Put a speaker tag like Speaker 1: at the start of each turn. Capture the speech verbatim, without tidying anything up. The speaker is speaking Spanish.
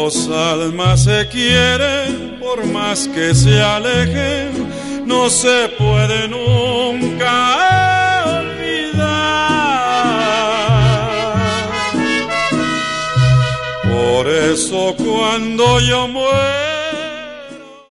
Speaker 1: dos almas se quieren, por más que se alejen, no se puede nunca olvidar. Por eso cuando yo muero,